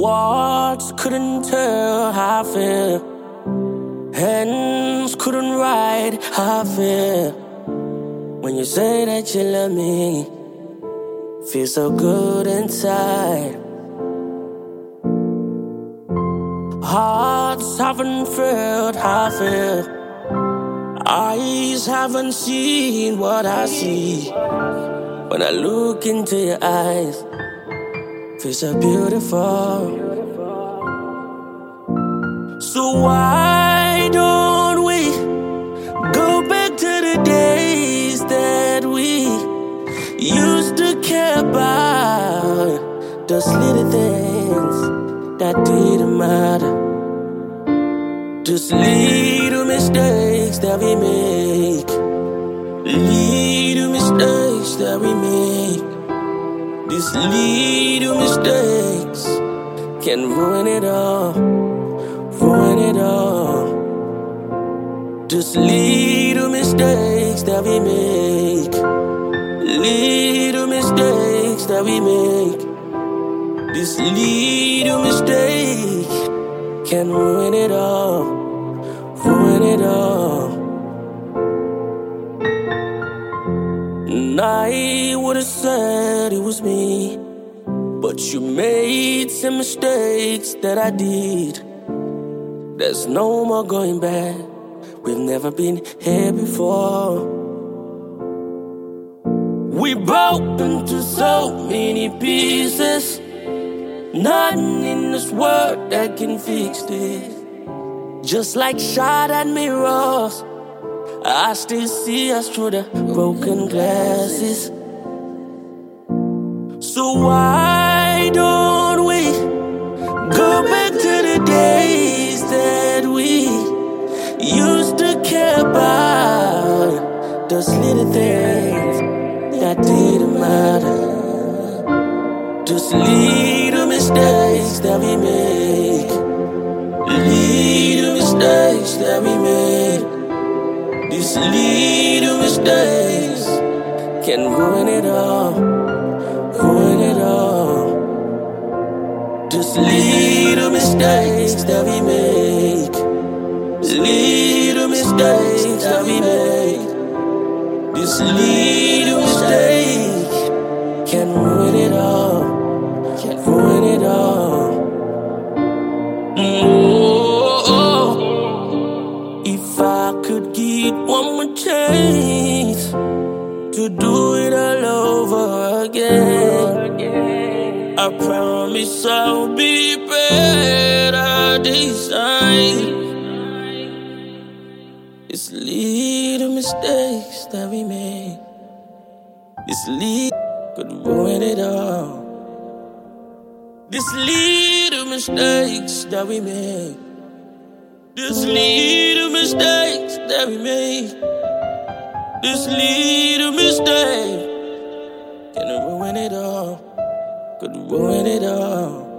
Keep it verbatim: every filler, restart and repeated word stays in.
Words couldn't tell how I feel. Hands couldn't write how I feel. When you say that you love me, feel so good inside. Hearts haven't felt how I feel. Eyes haven't seen what I see. When I look into your eyes, feel so beautiful. So why don't we go back to the days that we used to care about, those little things that didn't matter, just little mistakes that we make, little mistakes that we make. These little mistakes can ruin it all, ruin it all. Just little mistakes that we make, little mistakes that we make. This little mistake can ruin it all, ruin it all. And I would've said it was me, but you made some mistakes that I did. There's no more going back. We've never been here before. We broke into so many pieces. Nothing in this world that can fix this. Just like shattered mirrors, I still see us through the broken glasses. So why don't we go back to the days that we used to care about, those little things that didn't matter, just little mistakes that we make, little mistakes that we make. These little mistakes can ruin it all, ruin it all. Just little mistakes that we make, little mistakes that we make. This little mistake can ruin it all, can ruin it all. Oh, if I could get one more chance to do it all over again, I promise I'll be better this time. It's little mistakes that we make. This little could ruin it all. This little mistakes that we make. This little mistakes that we make. This little mistake can ruin it all. Could ruin it all.